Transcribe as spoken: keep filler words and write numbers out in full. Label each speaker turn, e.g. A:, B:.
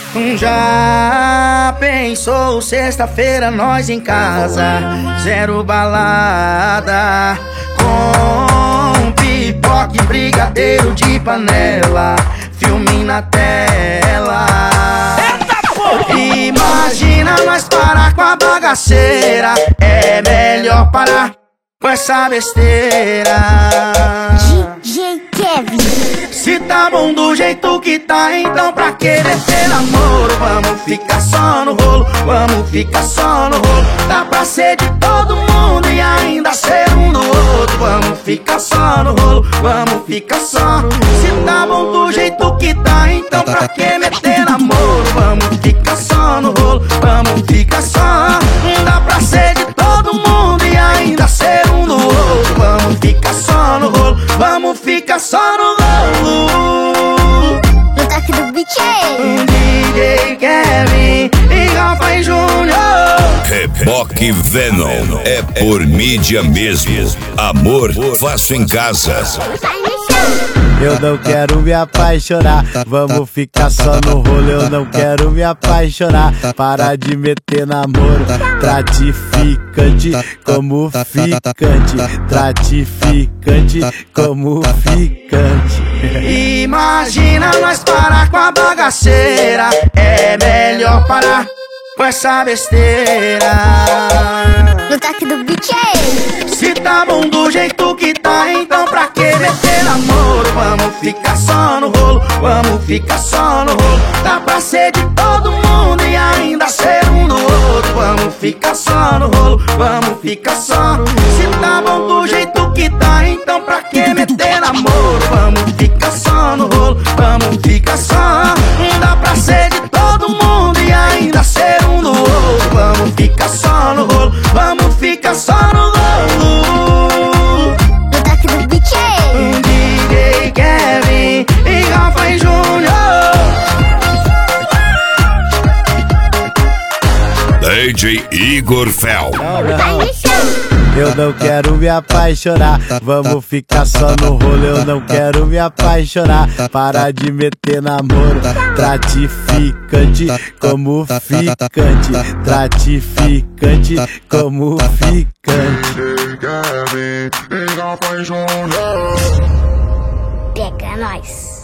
A: Já pensou sexta-feira nós em casa, zero balada, com pipoca e brigadeiro de panela, filme na tela. Imagina nós parar com a bagaceira, é melhor parar com essa besteira.
B: D J Kevin.
A: Se tá bom do jeito que tá, então pra que meter namoro? Vamos ficar só no rolo, vamos ficar só no rolo. Dá pra ser de todo mundo e ainda ser um do outro. Vamos ficar só no rolo, vamos ficar só. Se tá bom do jeito que tá, então pra que meter namoro? Vamos ficar só no rolo, vamos ficar só. Dá pra ser de todo mundo e ainda ser um do outro. Vamos ficar só no rolo, vamos ficar só no rolo.
B: No toque do beat
A: D J Kevin e Rafa Júnior.
C: Reboque Venom é por mídia mesmo. Amor, faço em casa.
D: Eu não quero me apaixonar, vamos ficar só no rolo. Eu não quero me apaixonar, para de meter namoro. Tratificante como ficante, tratificante como ficante.
A: Imagina nós parar com a bagaceira, é melhor parar com essa besteira.
B: No toque do beat.
A: Se tá bom do jeito que tá, então pra que meter namoro? Vamos ficar só no rolo, vamos ficar só no rolo. Dá pra ser de todo mundo e ainda ser um do outro. Vamos ficar só no rolo, vamos ficar só. Se tá bom do jeito que tá, então pra que meter namoro? Vamos ficar só no rolo, vamos ficar só. Dá pra ser de todo mundo e ainda ser um do outro. Vamos ficar só no rolo, vamos ficar só no rolo.
B: No toque do beat.
A: D J Kevin e Rafa Júnior.
C: D J Igor Fel.
D: Eu não quero me apaixonar, vamos ficar só no rolo. Eu não quero me apaixonar, para de meter namoro. Tratificante como ficante, tratificante como ficante.
B: Pega nós.